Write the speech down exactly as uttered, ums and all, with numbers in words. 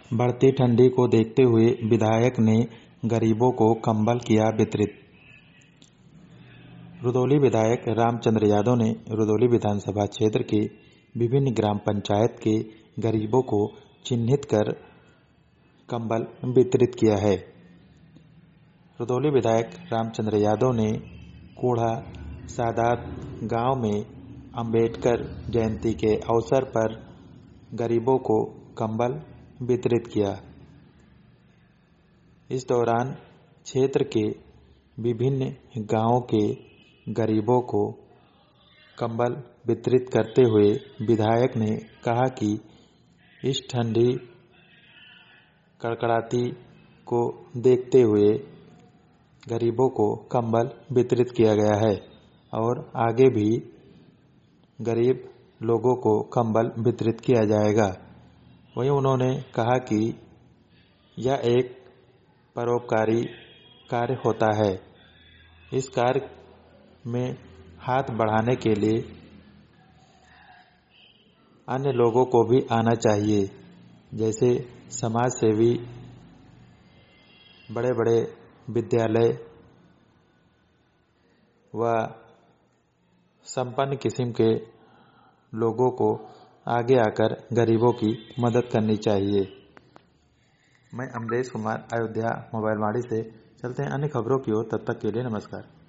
बढ़ती ठंडी को देखते हुए विधायक ने गरीबों को कंबल किया वितरित। रुधौली विधायक रामचंद्र यादव ने रुधौली विधानसभा क्षेत्र के विभिन्न ग्राम पंचायत के गरीबों को चिन्हित कर कंबल वितरित किया है। रुधौली विधायक रामचंद्र यादव ने कोढ़ा सादात गांव में अंबेडकर जयंती के अवसर पर गरीबों को कंबल वितरित किया। इस दौरान क्षेत्र के विभिन्न गांवों के गरीबों को कंबल वितरित करते हुए विधायक ने कहा कि इस ठंडी कड़कड़ाती को देखते हुए गरीबों को कंबल वितरित किया गया है और आगे भी गरीब लोगों को कंबल वितरित किया जाएगा। वहीं उन्होंने कहा कि यह एक परोपकारी कार्य होता है। इस कार्य में हाथ बढ़ाने के लिए अन्य लोगों को भी आना चाहिए, जैसे समाज सेवी, बड़े बड़े विद्यालय व संपन्न किस्म के लोगों को आगे आकर गरीबों की मदद करनी चाहिए। मैं अमरेश कुमार, अयोध्या मोबाइल वाणी से। चलते हैं अन्य खबरों की ओर, तब तक के लिए नमस्कार।